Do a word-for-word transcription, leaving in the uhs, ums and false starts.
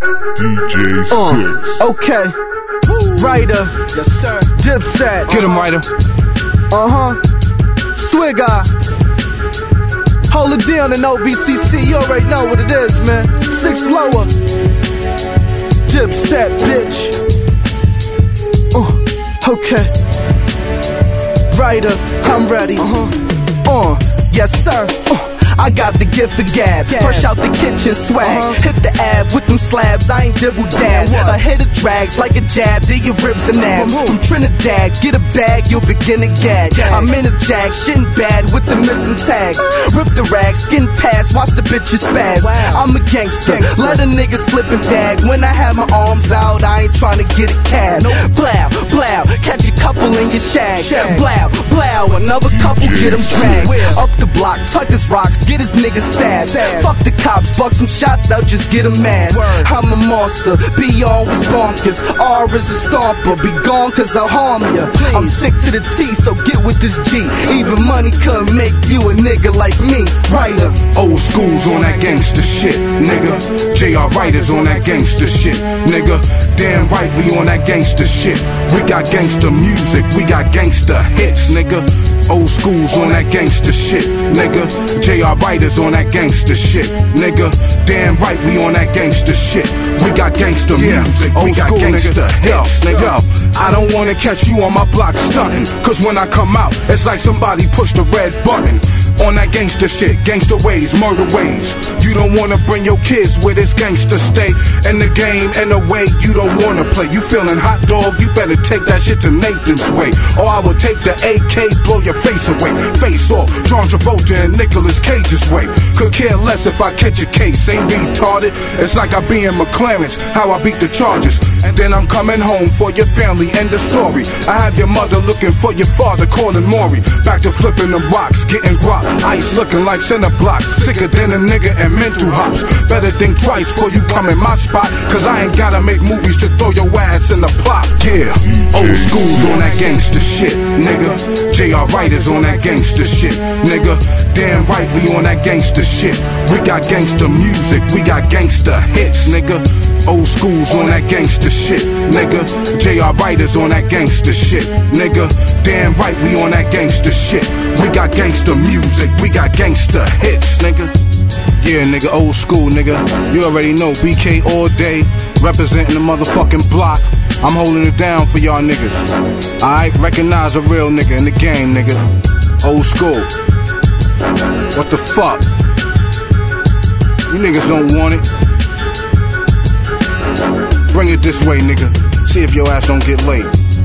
D J Six. Uh, okay. Ryder. Yes, sir. Dipset. Get him, Ryder. Uh huh. Swigger. Hold it down in O B C C. You already know what it is, man. Six lower. Dipset, bitch. Uh, okay. Ryder, I'm ready. Uh huh. Uh, yes, sir. Uh. I got the gift of gab, fresh out the kitchen swag. uh-huh. Hit the ab with them slabs, I ain't dibble dab. A hit of drags like a jab, do your ribs and abs. From Trinidad, get a bag, you'll begin to gag. I'm in a jag, shitting bad with the missing tags. Rip the rag, skin pass, watch the bitches spaz. I'm a gangster, let a nigga slip and bag. When I have my arms out, I ain't trying to get a cab. Blow, blow, catch a couple in your shag. Blow, blow, another couple get them dragged. Up the block, tuck his rocks, get his niggas stabbed. Fuck the cops, buck some shots, they'll just get him mad. I'm a monster, be on with bonkers. R is a stomper, be gone cause I'll harm ya. I'm sick to the T, so get with this G. Even money couldn't make you a nigga like me. Ryder. Old school's on that gangster shit, nigga. J R Ryder's on that gangster shit, nigga. Damn right we on that gangster shit. We got gangster music, we got gangster hits, nigga. Old school's on that gangster shit, nigga. J R Ryder's on that gangster shit, nigga. Damn right we on that gangster shit. We got gangster yeah. music, we got gangster hits, nigga. Yo, I don't wanna catch you on my block stunting, cause when I come out, it's like somebody pushed the red button. On that gangster shit, gangster ways, murder ways. You don't wanna bring your kids where this gangster stay. In the game, in the way you don't wanna play. You feeling hot dog, you better take that shit to Nathan's way. Or I will take the A K, blow your face away. Face off, John Travolta and Nicolas Cage's way. Could care less if I catch a case, ain't retarded. It's like I be in McLaren's, how I beat the Chargers. And then I'm coming home for your family, end the story. I have your mother looking for your father, calling Maury. Back to flipping the rocks, getting guap. Ice looking like center blocks, sicker than a nigga and mental hops. Better think twice before you come in my spot, cause I ain't gotta make movies to throw your ass in the plot. Yeah, old school's on that gangster shit, nigga. J R Ryder's on that gangster shit, nigga. Damn right we on that gangster shit. We got gangster music, we got gangster hits, nigga. Old school's on that gangster shit, nigga. J R Ryder's on that gangster shit, nigga. Damn right we on that gangster shit. We got gangster music, we got gangster hits, nigga. Yeah, nigga, old school, nigga. You already know, B K all day, representing the motherfucking block. I'm holding it down for y'all niggas. Alright, recognize a real nigga in the game, nigga. Old school. What the fuck? You niggas don't want it. Bring it this way, nigga. See if your ass don't get late.